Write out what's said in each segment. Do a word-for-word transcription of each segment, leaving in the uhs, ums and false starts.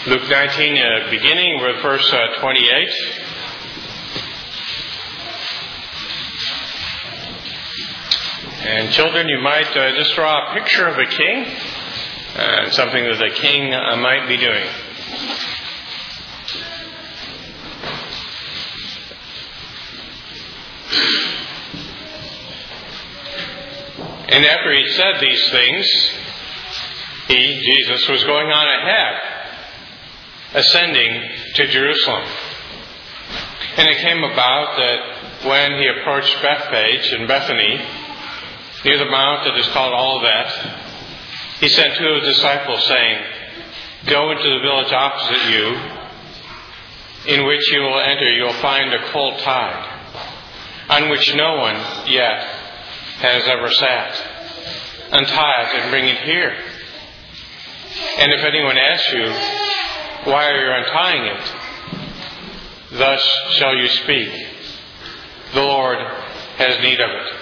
Luke nineteen, uh, beginning with verse uh, twenty-eight. And children, you might uh, just draw a picture of a king, uh, something that a king uh, might be doing. And after he said these things, he, Jesus, was going on ahead, ascending to Jerusalem. And it came about that when he approached Bethphage and Bethany, near the mount that is called Olivet, he sent two of his disciples, saying, "Go into the village opposite you, in which you will enter. You will find a colt tied, on which no one yet has ever sat. Untie it and bring it here. And if anyone asks you, why are you untying it? Thus shall you speak. The Lord has need of it."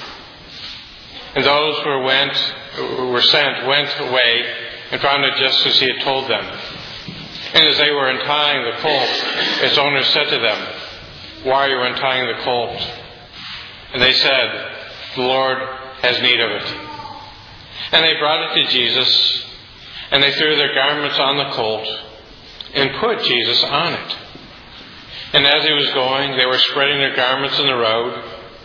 And those who went, who were sent went away and found it just as he had told them. And as they were untying the colt, its owner said to them, "Why are you untying the colt?" And they said, "The Lord has need of it." And they brought it to Jesus, and they threw their garments on the colt and put Jesus on it. And as he was going, they were spreading their garments in the road.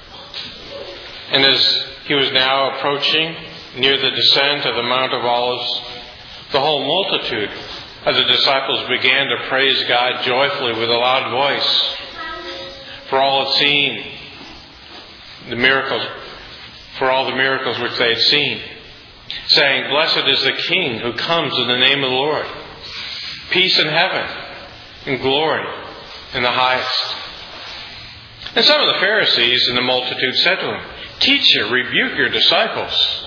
And as he was now approaching near the descent of the Mount of Olives, the whole multitude of the disciples began to praise God joyfully with a loud voice, for all had seen the miracles, for all the miracles which they had seen, saying, "Blessed is the King who comes in the name of the Lord. Peace in heaven and glory in the highest." And some of the Pharisees in the multitude said to him, "Teacher, rebuke your disciples."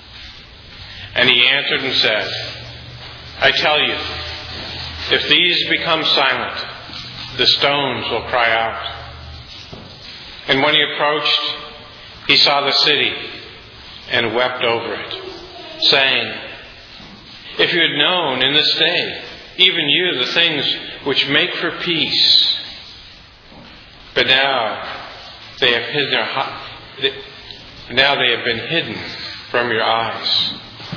And he answered and said, "I tell you, if these become silent, the stones will cry out." And when he approached, he saw the city and wept over it, saying, "If you had known in this day, even you, the things which make for peace, but now they have hidden their, now they have been hidden from your eyes.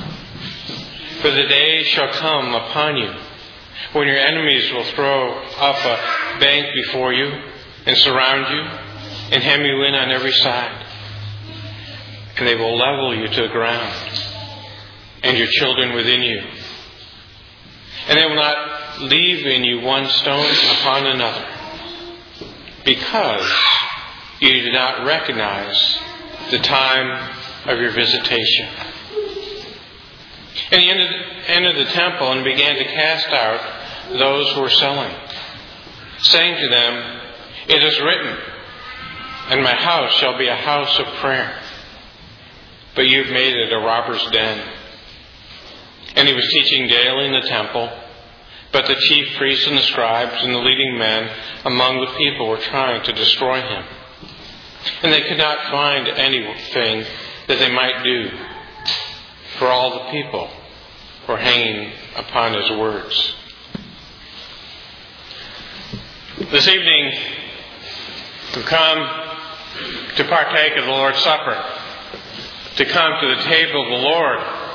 For the day shall come upon you when your enemies will throw up a bank before you and surround you and hem you in on every side. And they will level you to the ground and your children within you. And they will not leave in you one stone upon another, because you do not recognize the time of your visitation." And he entered, entered the temple and began to cast out those who were selling, saying to them, "It is written, and my house shall be a house of prayer, but you've made it a robber's den." And he was teaching daily in the temple, but the chief priests and the scribes and the leading men among the people were trying to destroy him. And they could not find anything that they might do, for all the people were hanging upon his words. This evening, we come to partake of the Lord's Supper, to come to the table of the Lord.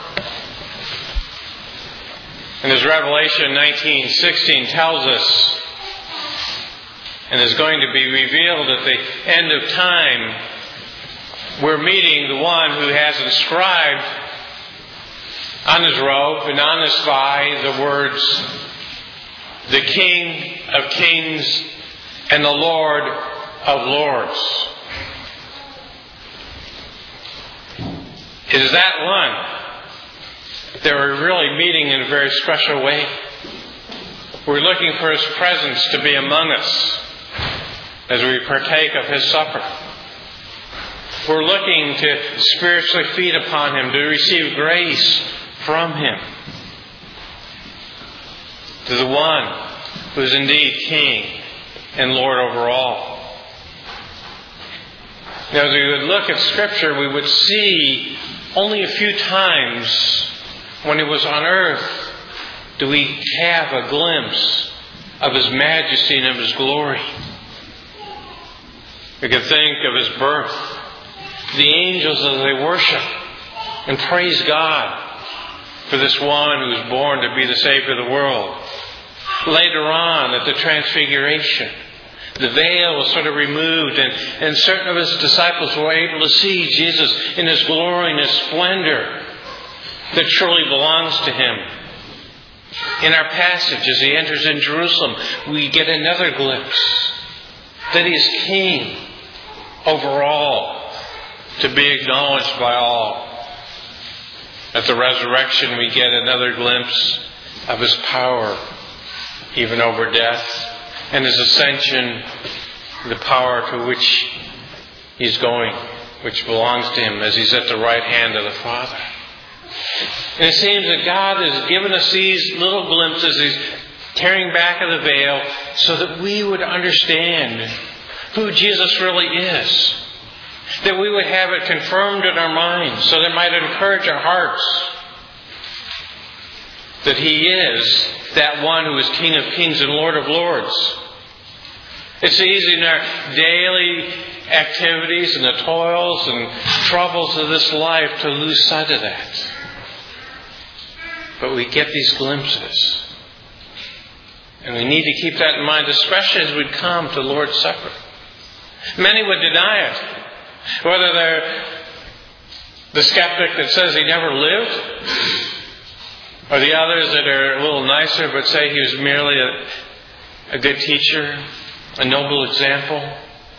And as Revelation nineteen sixteen tells us, and is going to be revealed at the end of time, we're meeting the one who has inscribed on his robe and on his thigh the words, "The King of Kings and the Lord of Lords." It is that one that we're really meeting in a very special way. We're looking for his presence to be among us as we partake of his supper. We're looking to spiritually feed upon him, to receive grace from him, to the one who is indeed King and Lord over all. Now, as we would look at Scripture, we would see only a few times when he was on earth do we have a glimpse of His majesty and of His glory. We can think of His birth, the angels as they worship and praise God for this one who was born to be the Savior of the world. Later on, at the Transfiguration, the veil was sort of removed, and, and certain of His disciples were able to see Jesus in His glory and His splendor that truly belongs to Him. In our passage, as He enters in Jerusalem, we get another glimpse that He is King over all, to be acknowledged by all. At the resurrection, we get another glimpse of His power, even over death, and His ascension, the power to which He's going, which belongs to Him as He's at the right hand of the Father. And it seems that God has given us these little glimpses, He's tearing back of the veil, so that we would understand who Jesus really is. That we would have it confirmed in our minds, so that it might encourage our hearts. That He is that one who is King of Kings and Lord of Lords. It's easy in our daily activities and the toils and troubles of this life to lose sight of that. But we get these glimpses. And we need to keep that in mind, especially as we come to the Lord's Supper. Many would deny it. Whether they're the skeptic that says He never lived, or the others that are a little nicer but say He was merely a, a good teacher, a noble example.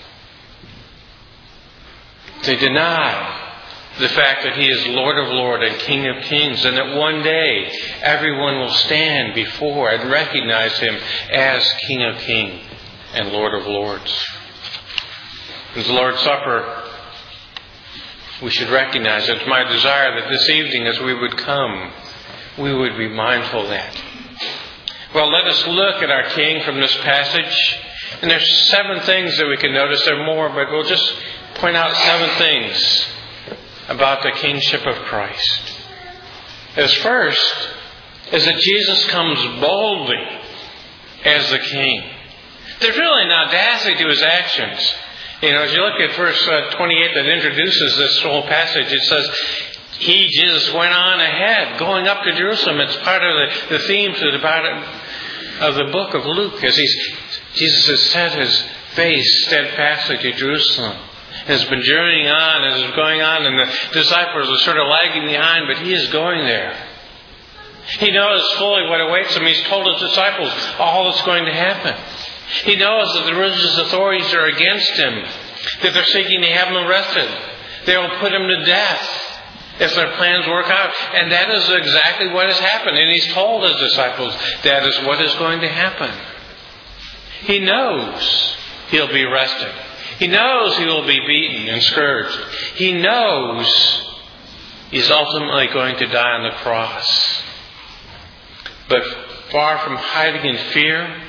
They deny the fact that He is Lord of Lords and King of Kings, and that one day everyone will stand before and recognize Him as King of Kings and Lord of Lords. In the Lord's Supper, we should recognize, it's my desire that this evening as we would come, we would be mindful of that. Well, let us look at our King from this passage. And there's seven things that we can notice. There are more, but we'll just point out seven things about the kingship of Christ. As first, is that Jesus comes boldly as the King. There's really an audacity to His actions. You know, as you look at verse uh, twenty-eight that introduces this whole passage, it says, He, Jesus, went on ahead, going up to Jerusalem. It's part of the, the theme to the, about it, of the book of Luke, as he's, Jesus has set His face steadfastly to Jerusalem. Has been journeying on, as is going on, and the disciples are sort of lagging behind, but He is going there. He knows fully what awaits Him. He's told His disciples all that's going to happen. He knows that the religious authorities are against Him, that they're seeking to have Him arrested. They will put Him to death if their plans work out. And that is exactly what has happened. And He's told His disciples that is what is going to happen. He knows He'll be arrested. He knows He will be beaten and scourged. He knows He's ultimately going to die on the cross. But far from hiding in fear,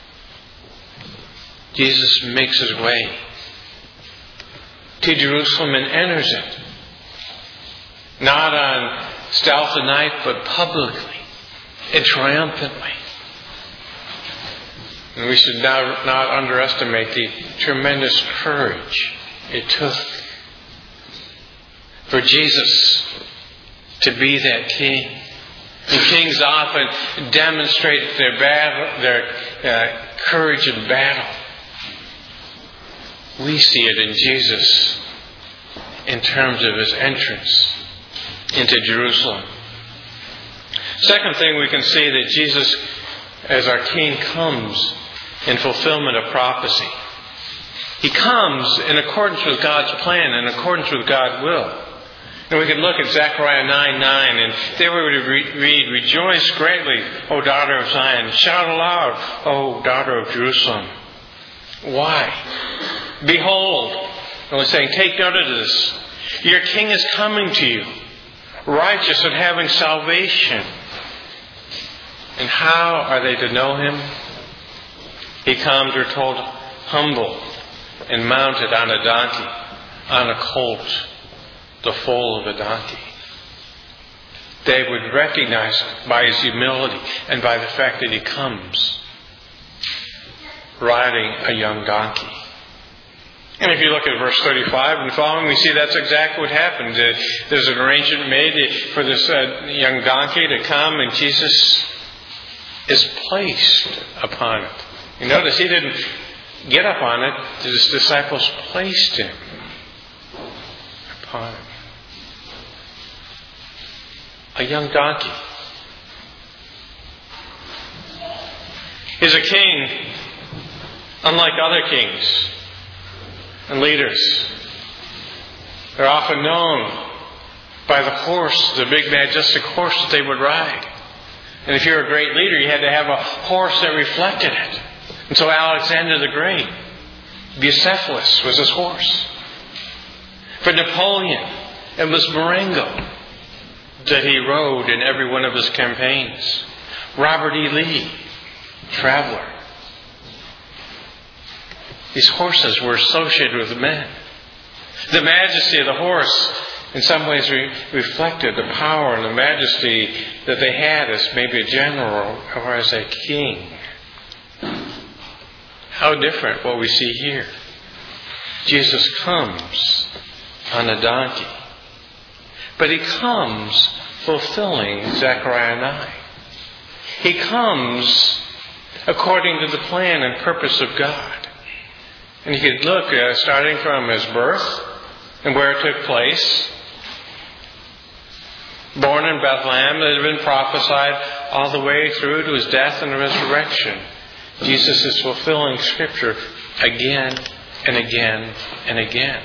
Jesus makes His way to Jerusalem and enters it. Not on stealthy night, but publicly and triumphantly. And we should not, not underestimate the tremendous courage it took for Jesus to be that King. And kings often demonstrate their battle, their uh, courage in battle. We see it in Jesus in terms of His entrance into Jerusalem. Second thing, we can see that Jesus, as our King, comes in fulfillment of prophecy. He comes in accordance with God's plan, in accordance with God's will. And we can look at Zechariah nine nine, and there we would read, Rejoice greatly, O daughter of Zion. Shout aloud, O daughter of Jerusalem. Why? Behold, and we're saying, take note of this. Your King is coming to you, righteous and having salvation. And how are they to know Him? He comes, we're told, humble and mounted on a donkey, on a colt, the foal of a donkey. they would recognize by his humility and by the fact that he comes riding a young donkey. And if you look at verse thirty-five and following, we see that's exactly what happened. There's an arrangement made for this young donkey to come, and Jesus is placed upon it. You notice he didn't get up on it. His disciples placed him upon it. A young donkey. He's a king unlike other kings and leaders. They're often known by the horse, the big majestic horse that they would ride. And if you're a great leader, you had to have a horse that reflected it. And so Alexander the Great, Bucephalus was his horse. For Napoleon, it was Marengo that he rode in every one of his campaigns. Robert E. Lee, Traveler. These horses were associated with men. The majesty of the horse in some ways re- reflected the power and the majesty that they had as maybe a general or as a king. How different what we see here. Jesus comes on a donkey. But he comes fulfilling Zechariah nine. He comes according to the plan and purpose of God. And you could look, uh, starting from his birth and where it took place. Born in Bethlehem, that had been prophesied all the way through to his death and resurrection. Jesus is fulfilling Scripture again and again and again.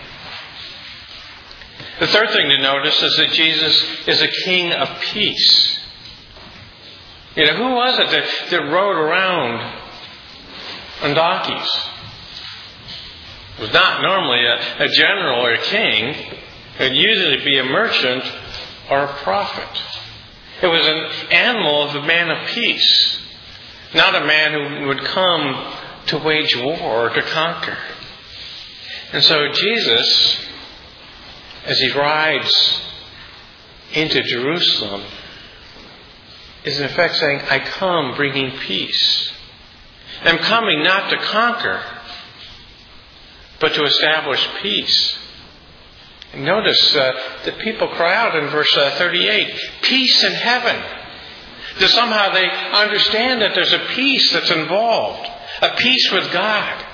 The third thing to notice is that Jesus is a king of peace. You know, who was it that, that rode around on donkeys? It was not normally a, a general or a king. It would usually be a merchant or a prophet. It was an animal of the man of peace, not a man who would come to wage war or to conquer. And so Jesus, as he rides into Jerusalem, is in effect saying, I come bringing peace. I'm coming not to conquer, but to establish peace. And notice uh, that people cry out in verse uh, thirty-eight, peace in heaven. That somehow they understand that there's a peace that's involved, a peace with God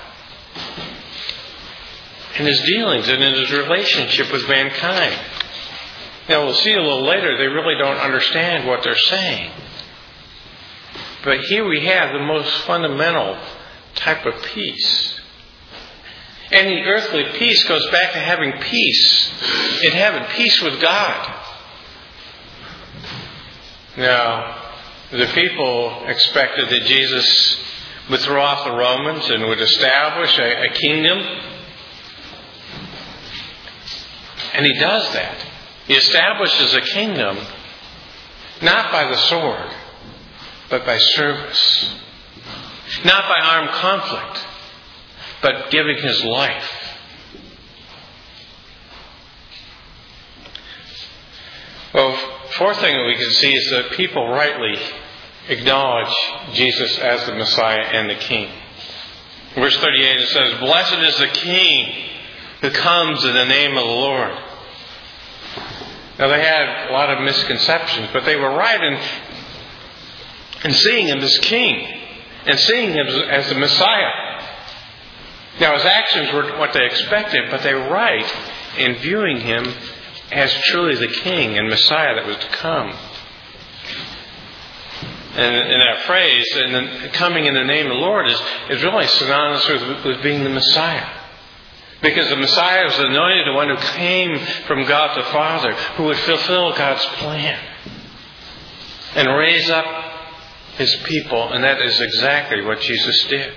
in his dealings and in his relationship with mankind. Now we'll see a little later, they really don't understand what they're saying. But here we have the most fundamental type of peace. Any earthly peace goes back to having peace in heaven, peace with God. Now, the people expected that Jesus would throw off the Romans and would establish a, a kingdom. And he does that. He establishes a kingdom not by the sword, but by service. Not by armed conflict, but giving his life. Well, fourth thing that we can see is that people rightly acknowledge Jesus as the Messiah and the King. Verse thirty-eight, it says, blessed is the King who comes in the name of the Lord. Now they had a lot of misconceptions, but they were right in, in seeing him as King and seeing him as the Messiah. Now his actions were what they expected, but they were right in viewing him as truly the King and Messiah that was to come. And, and that phrase, and the, coming in the name of the Lord, is, is really synonymous with, with being the Messiah. Because the Messiah was anointed, the one who came from God the Father, who would fulfill God's plan and raise up his people. And that is exactly what Jesus did.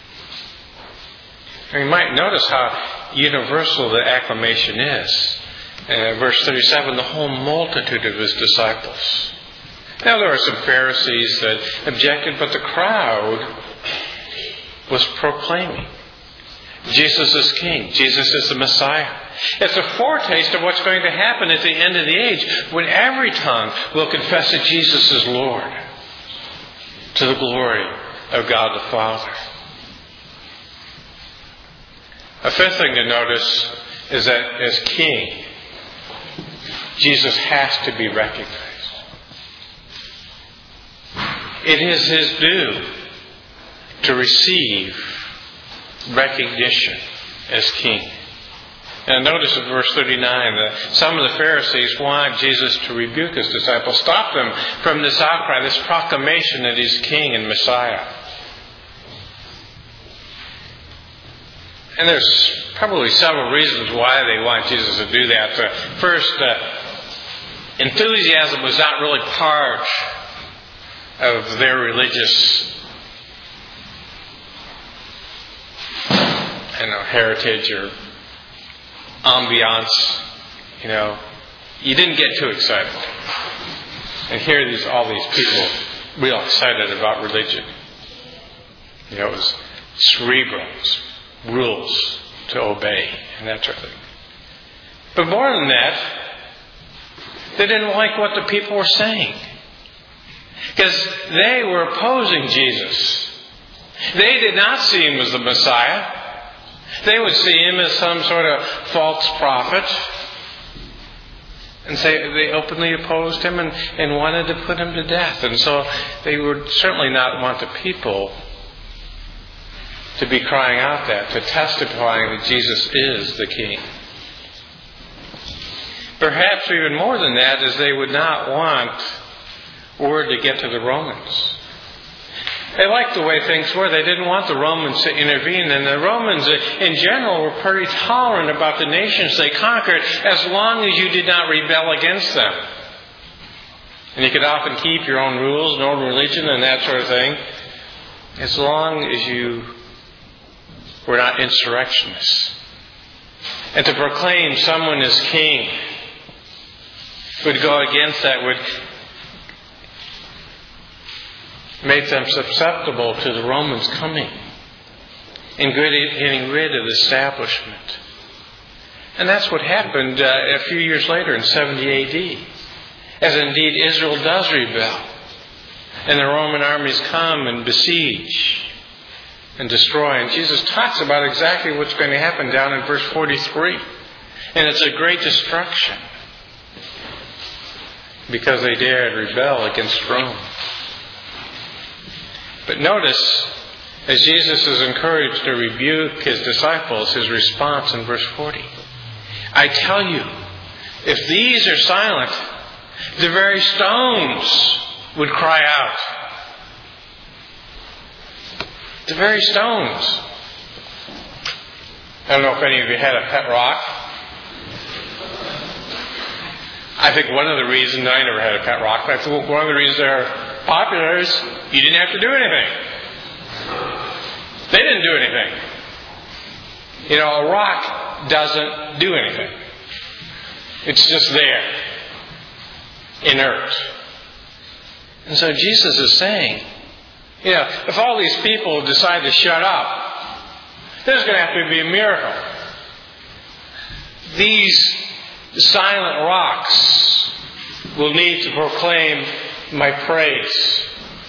And you might notice how universal the acclamation is. Uh, verse thirty-seven, the whole multitude of his disciples. Now there were some Pharisees that objected, but the crowd was proclaiming. Jesus is King. Jesus is the Messiah. It's a foretaste of what's going to happen at the end of the age, when every tongue will confess that Jesus is Lord, to the glory of God the Father. A fifth thing to notice is that as King, Jesus has to be recognized. It is His due to receive recognition as King. And notice in verse thirty-nine that some of the Pharisees want Jesus to rebuke His disciples, stop them from this outcry, this proclamation that He's King and Messiah. And there's probably several reasons why they want Jesus to do that. Uh, first, uh, enthusiasm was not really part of their religious I don't know, heritage or ambiance. You know, you didn't get too excited. And here are these, all these people real excited about religion. You know, it was cerebral, it was rules to obey and that sort of thing. But more than that, they didn't like what the people were saying. Because they were opposing Jesus. They did not see Him as the Messiah. They would see Him as some sort of false prophet. And say they openly opposed Him and, and wanted to put Him to death. And so they would certainly not want the people to be crying out that, to testifying that Jesus is the King. Perhaps even more than that is they would not want word to get to the Romans. They liked the way things were. They didn't want the Romans to intervene. And the Romans, in general, were pretty tolerant about the nations they conquered as long as you did not rebel against them. And you could often keep your own rules and own religion and that sort of thing, as long as you were not insurrectionists. And to proclaim someone as king would go against that, would make them susceptible to the Romans coming and getting rid of the establishment. And that's what happened uh, a few years later in seventy A D, as indeed Israel does rebel. And the Roman armies come and besiege and destroy. And Jesus talks about exactly what's going to happen down in verse forty-three. And it's a great destruction because they dared rebel against Rome. But notice, as Jesus is encouraged to rebuke His disciples, His response in verse forty. I tell you, if these are silent, the very stones would cry out. The very stones. I don't know if any of you had a pet rock. I think one of the reasons, I never had a pet rock, but I think one of the reasons they're popular is you didn't have to do anything. They didn't do anything. You know, a rock doesn't do anything. It's just there, inert. And so Jesus is saying, you know, if all these people decide to shut up, there's going to have to be a miracle. These silent rocks will need to proclaim my praise.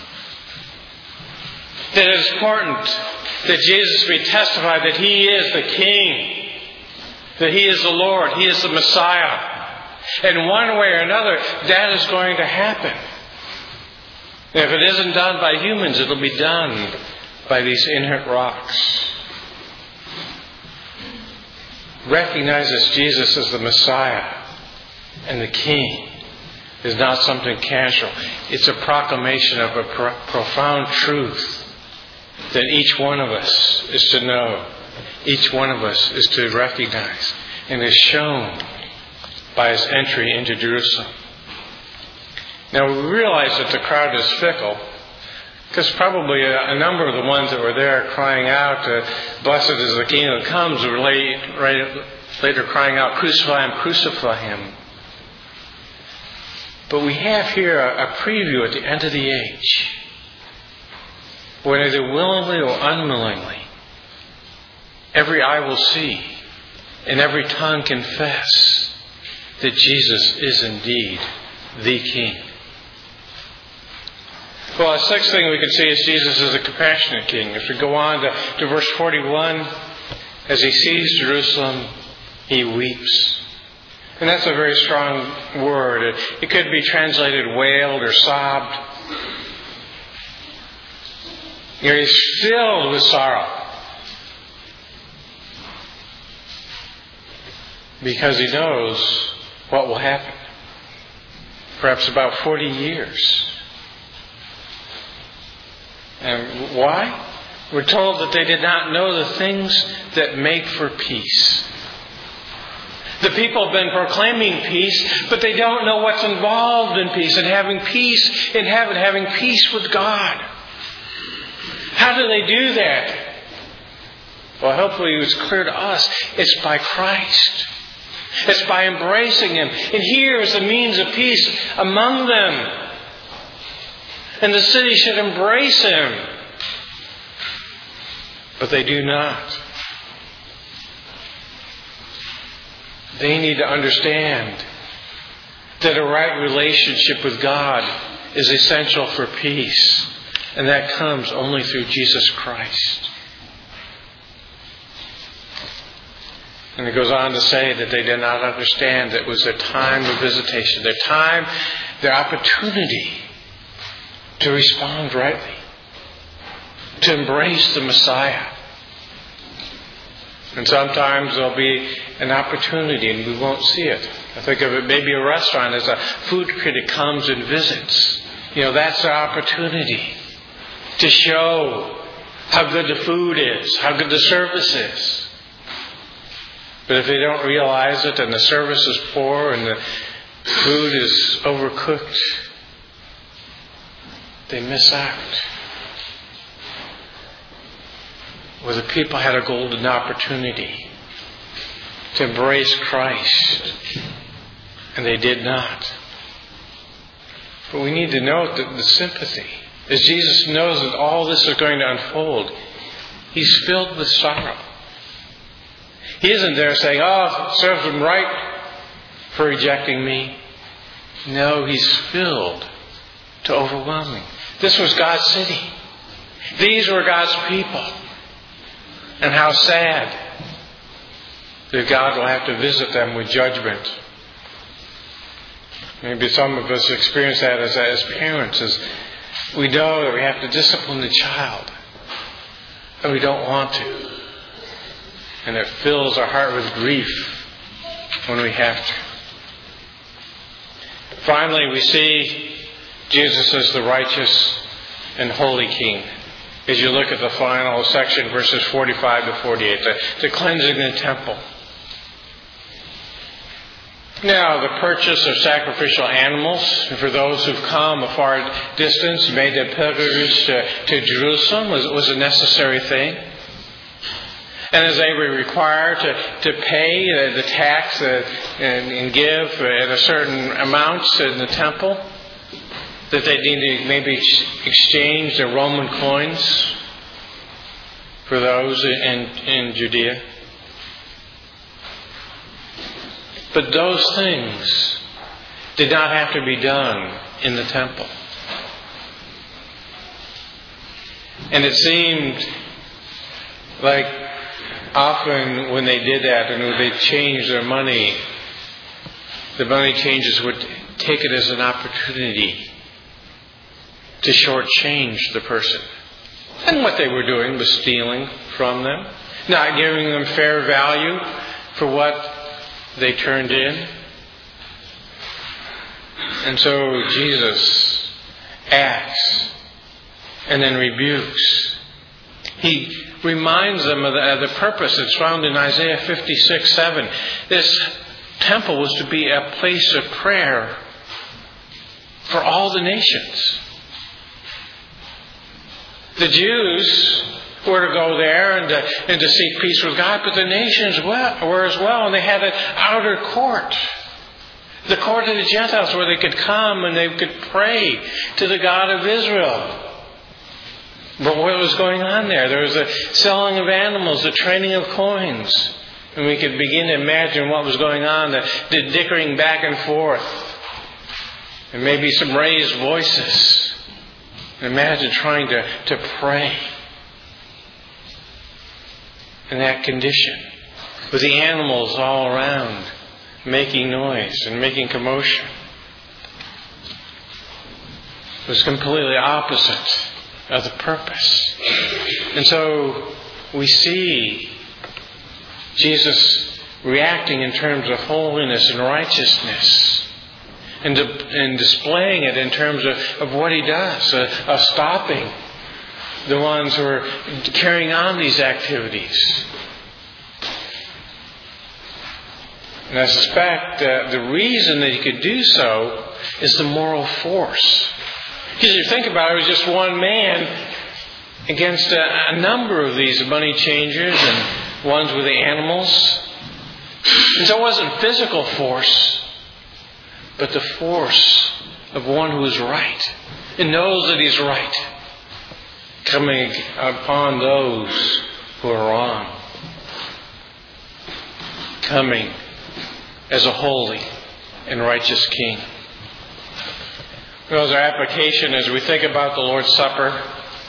That it is important that Jesus be testified that He is the King, that He is the Lord, He is the Messiah. And one way or another, that is going to happen. And if it isn't done by humans, it'll be done by these inert rocks. Recognizes Jesus as the Messiah and the King is not something casual. It's a proclamation of a pro- profound truth that each one of us is to know, each one of us is to recognize, and is shown by His entry into Jerusalem. Now we realize that the crowd is fickle, because probably a, a number of the ones that were there crying out, uh, blessed is the King that comes, were late, right, later crying out, crucify Him, crucify Him. But we have here a, a preview at the end of the age, where either willingly or unwillingly, every eye will see and every tongue confess that Jesus is indeed the King. Well, the sixth thing we can see is Jesus is a compassionate King. If we go on to, to verse forty-one, as he sees Jerusalem, he weeps. And that's a very strong word. It, it could be translated wailed or sobbed. You know, he's filled with sorrow. Because he knows what will happen. Perhaps about forty years. And why? We're told that they did not know the things that make for peace. The people have been proclaiming peace, but they don't know what's involved in peace and having peace in heaven, having peace with God. How do they do that? Well, hopefully it was clear to us. It's by Christ. It's by embracing Him. And here is the means of peace among them. And the city should embrace Him. But they do not. They need to understand that a right relationship with God is essential for peace. And that comes only through Jesus Christ. And it goes on to say that they did not understand that it was their time of visitation, their time, their opportunity to respond rightly, to embrace the Messiah. And sometimes there'll be an opportunity and we won't see it. I think of it maybe a restaurant as a food critic comes and visits. You know, that's the opportunity to show how good the food is, how good the service is. But if they don't realize it and the service is poor and the food is overcooked, they miss out. Where the people had a golden opportunity to embrace Christ, and they did not. But we need to note that the sympathy, as Jesus knows that all this is going to unfold, He's filled with sorrow. He isn't there saying, oh, serve them right for rejecting me. No, He's filled to overwhelming. This was God's city. These were God's people. And how sad that God will have to visit them with judgment. Maybe some of us experience that as, as parents, as we know that we have to discipline the child, and we don't want to. And it fills our heart with grief when we have to. Finally, we see Jesus as the righteous and holy King. As you look at the final section, verses forty-five to forty-eight, the, the cleansing the temple. Now, the purchase of sacrificial animals for those who've come a far distance, made their pilgrimage to, to Jerusalem, was, was a necessary thing. And as they were required to, to pay the tax and, and give at a certain amount in the temple, that they need to maybe exchange their Roman coins for those in, in Judea. But those things did not have to be done in the temple. And it seemed like often when they did that and when they changed their money, the money changers would take it as an opportunity to shortchange the person. And what they were doing was stealing from them, not giving them fair value for what they turned in. And so Jesus acts and then rebukes. He reminds them of the, of the purpose that's found in Isaiah fifty-six seven. This temple was to be a place of prayer for all the nations. The Jews were to go there and to, and to seek peace with God, but the nations were as well, and they had an outer court. The court of the Gentiles where they could come and they could pray to the God of Israel. But what was going on there? There was a selling of animals, the trading of coins. And we could begin to imagine what was going on, the, the dickering back and forth. And maybe some raised voices. And imagine trying to, to pray in that condition, with the animals all around making noise and making commotion. It was completely opposite of the purpose. And so we see Jesus reacting in terms of holiness and righteousness, and, de- and displaying it in terms of, of what He does, uh, of stopping the ones who are carrying on these activities. And I suspect uh, the reason that He could do so is the moral force. Because you think about it, it was just one man against a, a number of these money changers and ones with the animals. And so it wasn't physical force, but the force of one who is right and knows that he's right, coming upon those who are wrong, coming as a holy and righteous King. Well, as our application, as we think about the Lord's Supper,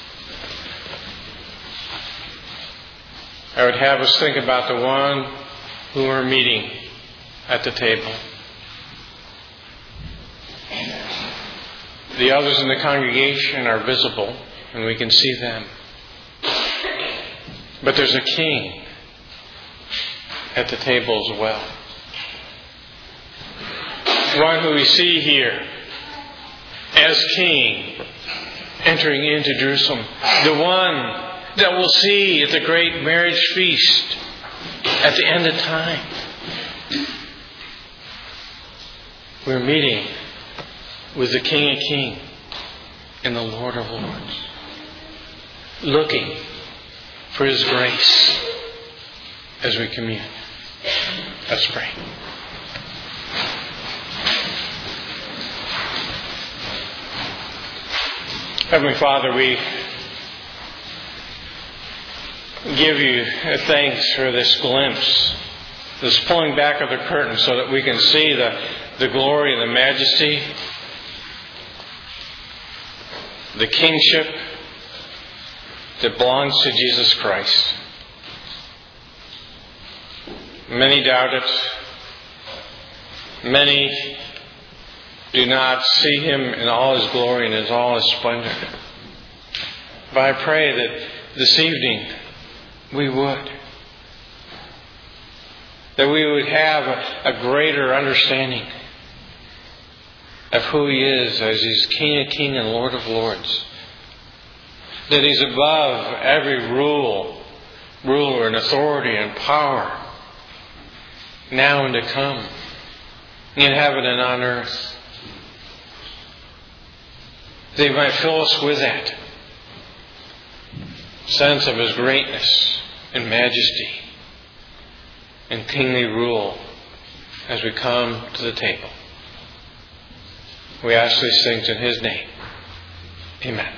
I would have us think about the one who we're meeting at the table. The others in the congregation are visible, and we can see them. But there's a King at the table as well. One who we see here as King entering into Jerusalem. The one that we'll see at the great marriage feast at the end of time. We're meeting with the King of Kings and the Lord of Lords, looking for His grace as we commune. Let's pray. Heavenly Father, we give You thanks for this glimpse, this pulling back of the curtain so that we can see the, the glory and the majesty, the kingship that belongs to Jesus Christ. Many doubt it. Many do not see Him in all His glory and in all His splendor. But I pray that this evening we would. That we would have a, a greater understanding of who He is as He's King of Kings and Lord of Lords. That He's above every rule, ruler and authority and power, now and to come, in heaven and on earth. That He might fill us with that sense of His greatness and majesty and kingly rule as we come to the table. We ask these things in His name. Amen.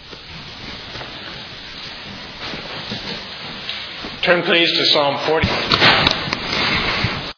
Turn please to Psalm forty.